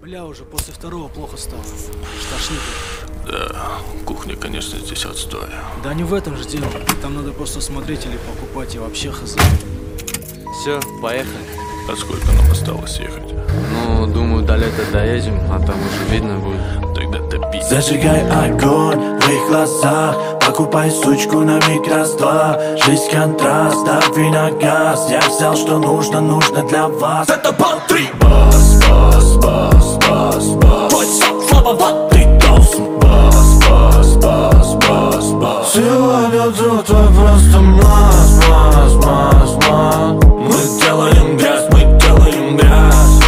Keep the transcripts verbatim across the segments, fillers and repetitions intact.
Бля, уже после второго плохо стало. Шташнит. Да, кухня, конечно, здесь отстой. Да не в этом же дело. Там надо просто смотреть или покупать, и вообще хз. Все, поехали. А сколько нам осталось ехать? Ну, думаю, до лета доедем, а там уже видно будет. Тогда топить. Зажигай огонь в их глазах, покупай сучку на миг раз-два. Жизнь контраст, дави на газ. Я взял, что нужно, нужно для вас. Это Патрик. Бас, бас, бас, бас, бас. Твой сам, слава, вот ты должен. Бас, бас, бас, бас, бас. Сегодня друг твой просто маз, маз, маз, маз. Мы делаем грязь, мы делаем грязь.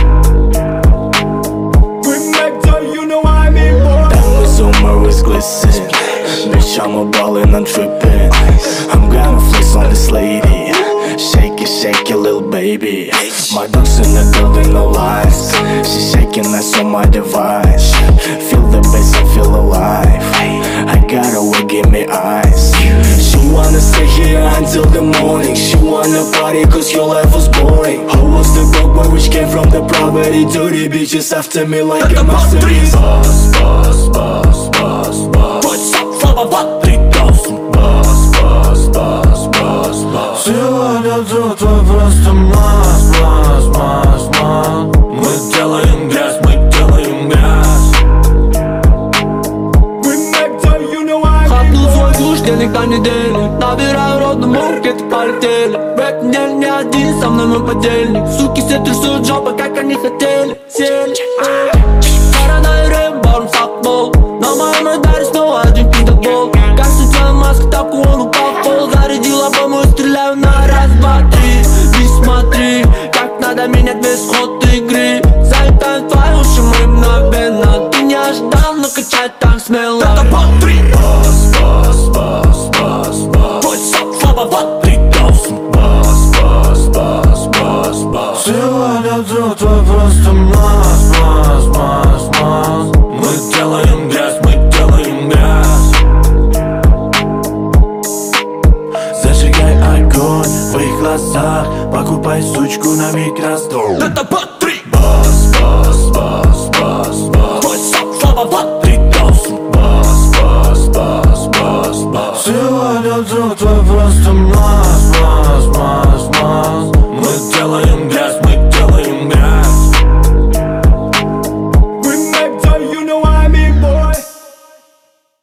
Always glisten. Bitch, I'm a ballin', I'm trippin'. I'm gonna flex on this lady. Shake it, shake it, little baby. My dog's in the building, no lies. She's shaking, that's on my device. Feel the bass, I feel alive. I got her, will give me eyes. She wanna stay here until the morning. She wanna party cause your life was boring. Who was the broke boy which came from the poverty? Dirty bitches after me like a masterpiece. Boss, boss, boss, boss, boss. What's up, слава, вот ты должен. Boss, boss, boss, boss, boss. Сегодня друг твой просто маз, маз, маз, маз. Мы делаем грязь, мы делаем грязь. Хапнул свой куш, денег на неделю. Набираю рот, но муркеты полетели. В этом деле не один, со мной мой подельник. Суки все трясут жопы, как они хотели. Сели. Паранойя рэп, барм сапбол. На моем радаре снова один пидобол. Как случайно маска, так он упал в пол. Зарядил обойму и стреляю на раз, два, три. Ты смотри, как надо менять весь ход игры. Залетают твои уши, мы мгновенно. Ты не ожидал, но качать так смело. Это Патрик. Бас, бас, бас, бас, бас. Твой сам, слава, вот ты должен. Бас, бас, бас, бас, бас. Сегодня друг твой просто маз, маз, маз, маз. Мы делаем грязь, мы делаем грязь. Зажигай огонь в их глазах, покупай сучку на миг раздол. Это Патрик. Бас, бас, бас, бас, бас. Твой сам, слава, вот ты должен. Бас, бас, бас, бас, бас. Сегодня друг твой просто маз.